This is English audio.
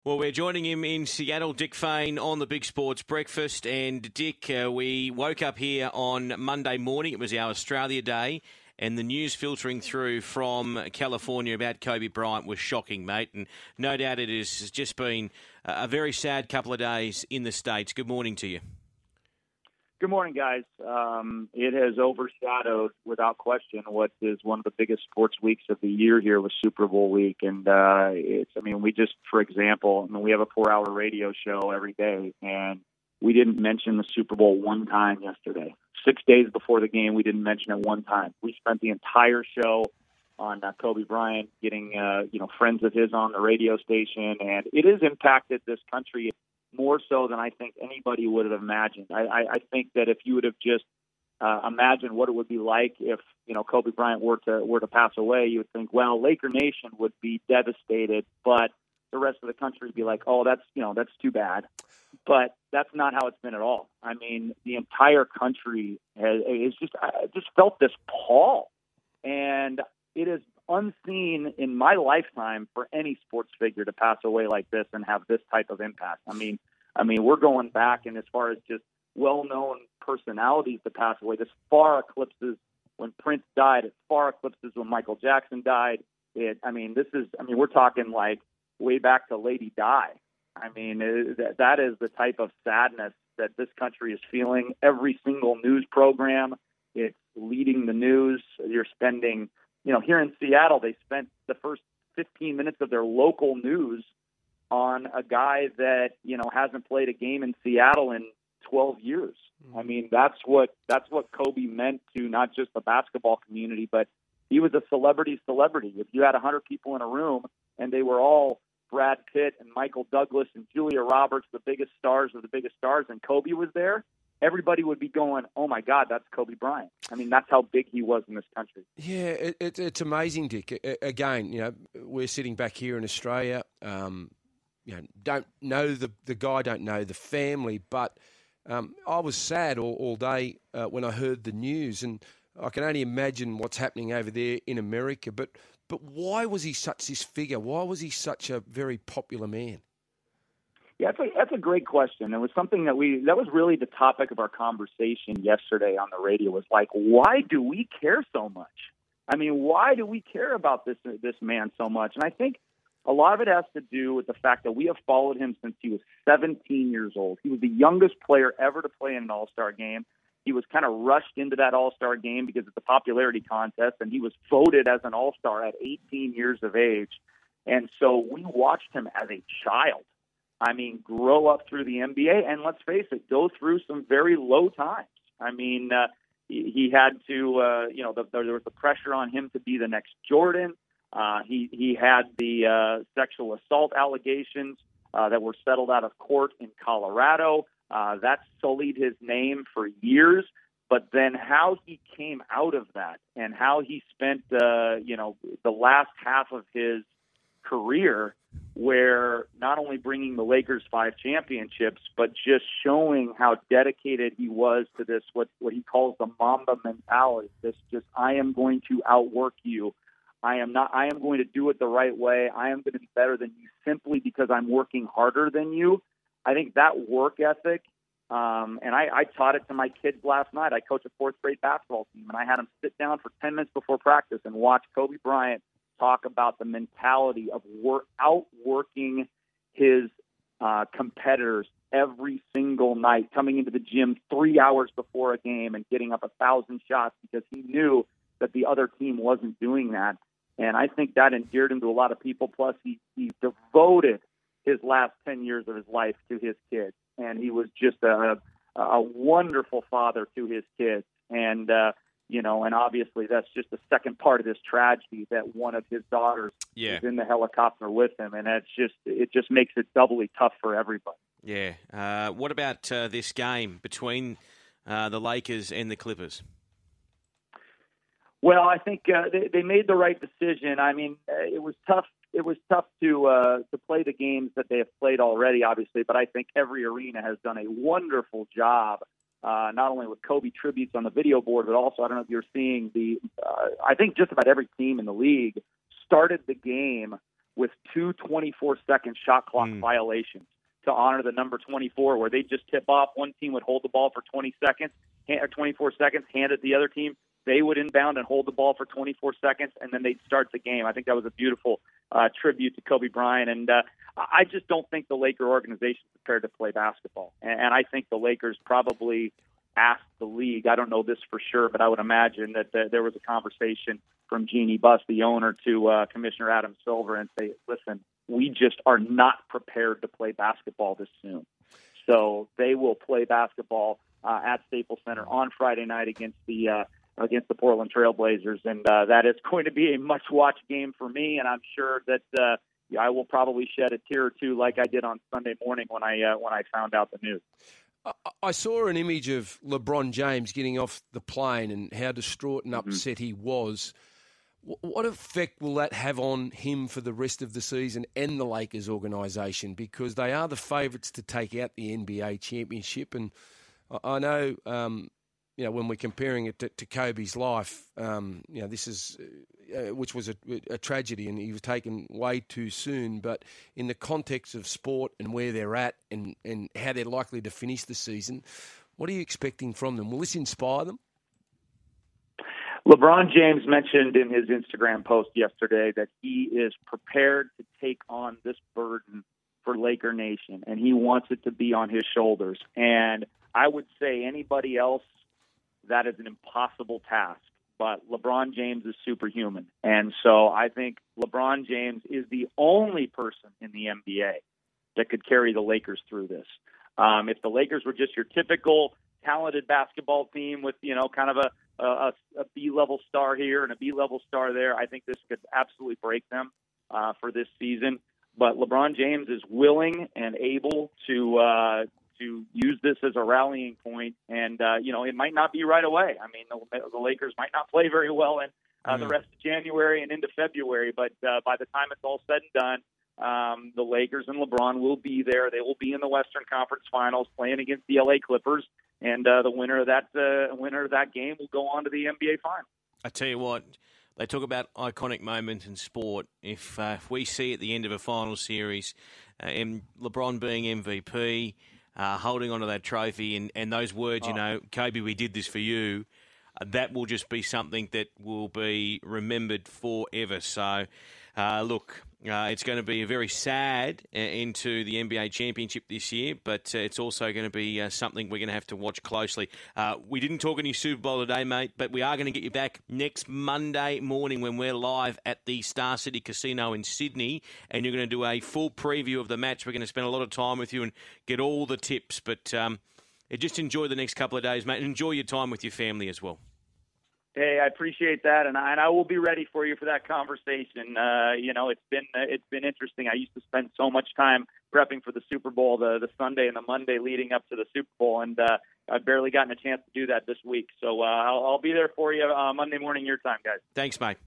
Well, we're joining him in Seattle, Dick Fain, on the Big Sports Breakfast. And, Dick, we woke up here on Monday morning. It was our Australia Day. And the news filtering through from California about Kobe Bryant was shocking, mate. And no doubt it has just been a very sad couple of days in the States. Good morning to you. Good morning, guys. It has overshadowed, without question, what is one of the biggest sports weeks of the year here with Super Bowl week. And for example, we have a 4-hour radio show every day, and we didn't mention the Super Bowl one time yesterday. 6 days before the game, we didn't mention it one time. We spent the entire show on Kobe Bryant, getting friends of his on the radio station, and it has impacted this country more so than I think anybody would have imagined. I think that if you would have just imagined what it would be like if Kobe Bryant were to pass away, you would think, well, Laker Nation would be devastated, but the rest of the country would be like, oh, that's too bad. But that's not how it's been at all. I mean, the entire country has just felt this pall, and it is unseen in my lifetime for any sports figure to pass away like this and have this type of impact. I mean, we're going back, and as far as just well-known personalities to pass away, this far eclipses when Prince died. It far eclipses when Michael Jackson died. We're talking like way back to Lady Di. I mean, that is the type of sadness that this country is feeling. Every single news program, it's leading the news. You're spending, here in Seattle, they spent the first 15 minutes of their local news on a guy that, hasn't played a game in Seattle in 12 years. I mean, that's what Kobe meant to not just the basketball community, but he was a celebrity. If you had 100 people in a room and they were all Brad Pitt and Michael Douglas and Julia Roberts, the biggest stars of the biggest stars, and Kobe was there, everybody would be going, oh, my God, that's Kobe Bryant. I mean, that's how big he was in this country. Yeah, it's amazing, Dick. Again, we're sitting back here in Australia, don't know the guy, don't know the family, but I was sad all day when I heard the news, and I can only imagine what's happening over there in America. But why was he such this figure? Why was he such a very popular man? Yeah, that's a great question. It was something that was really the topic of our conversation yesterday on the radio, was like, why do we care so much? I mean, why do we care about this man so much? And I think a lot of it has to do with the fact that we have followed him since he was 17 years old. He was the youngest player ever to play in an All-Star game. He was kind of rushed into that All-Star game because it's a popularity contest, and he was voted as an All-Star at 18 years of age. And so we watched him as a child. I mean, grow up through the NBA, and let's face it, go through some very low times. I mean, he had to, there was the pressure on him to be the next Jordan. He had the sexual assault allegations that were settled out of court in Colorado. That sullied his name for years. But then how he came out of that and how he spent, the last half of his career, where not only bringing the Lakers 5 championships, but just showing how dedicated he was to this, what he calls the Mamba mentality. This just, I am going to outwork you. I am going to do it the right way. I am going to be better than you simply because I'm working harder than you. I think that work ethic, and I taught it to my kids last night. I coach a 4th grade basketball team, and I had them sit down for 10 minutes before practice and watch Kobe Bryant talk about the mentality of outworking his competitors every single night, coming into the gym 3 hours before a game and getting up 1,000 shots because he knew that the other team wasn't doing that. And I think that endeared him to a lot of people. Plus, he devoted his last 10 years of his life to his kids. And he was just a wonderful father to his kids. And, and obviously that's just the second part of this tragedy, that one of his daughters is in the helicopter with him. And it just makes it doubly tough for everybody. Yeah. What about this game between the Lakers and the Clippers? Well, I think they made the right decision. I mean, it was tough. It was tough to play the games that they have played already, obviously. But I think every arena has done a wonderful job, not only with Kobe tributes on the video board, but also, I don't know if you're seeing I think just about every team in the league started the game with two 24-second shot clock violations to honor the number 24, where they just tip off. One team would hold the ball for 20 seconds, or 24 seconds, hand it to the other team. They would inbound and hold the ball for 24 seconds, and then they'd start the game. I think that was a beautiful tribute to Kobe Bryant. And I just don't think the Laker organization is prepared to play basketball. And I think the Lakers probably asked the league, I don't know this for sure, but I would imagine that there was a conversation from Jeannie Buss, the owner, to Commissioner Adam Silver, and say, listen, we just are not prepared to play basketball this soon. So they will play basketball at Staples Center on Friday night against the Portland Trailblazers, and that is going to be a must-watch game for me, and I'm sure that I will probably shed a tear or two like I did on Sunday morning when I found out the news. I saw an image of LeBron James getting off the plane and how distraught and upset he was. What effect will that have on him for the rest of the season and the Lakers organisation? Because they are the favourites to take out the NBA championship, and I know, when we're comparing it to Kobe's life, this is, which was a tragedy, and he was taken way too soon. But in the context of sport and where they're at and how they're likely to finish the season, what are you expecting from them? Will this inspire them? LeBron James mentioned in his Instagram post yesterday that he is prepared to take on this burden for Laker Nation, and he wants it to be on his shoulders. And I would say anybody else, that is an impossible task. But LeBron James is superhuman. And so I think LeBron James is the only person in the NBA that could carry the Lakers through this. If the Lakers were just your typical talented basketball team with, kind of a B-level star here and a B-level star there, I think this could absolutely break them for this season. But LeBron James is willing and able to use this as a rallying point. And, it might not be right away. I mean, the Lakers might not play very well in the rest of January and into February. But by the time it's all said and done, the Lakers and LeBron will be there. They will be in the Western Conference Finals playing against the LA Clippers. And the winner of that game will go on to the NBA Finals. I tell you what, they talk about iconic moments in sport. If we see at the end of a final series, LeBron being MVP, holding onto that trophy, and those words, Kobe, we did this for you, that will just be something that will be remembered forever. So, it's going to be a very sad into the NBA championship this year, but it's also going to be something we're going to have to watch closely. We didn't talk any Super Bowl today, mate, but we are going to get you back next Monday morning when we're live at the Star City Casino in Sydney, and you're going to do a full preview of the match. We're going to spend a lot of time with you and get all the tips, but just enjoy the next couple of days, mate, and enjoy your time with your family as well. Hey, I appreciate that, and I will be ready for you for that conversation. It's been interesting. I used to spend so much time prepping for the Super Bowl, the Sunday and the Monday leading up to the Super Bowl, and I've barely gotten a chance to do that this week. So I'll be there for you Monday morning your time, guys. Thanks, mate.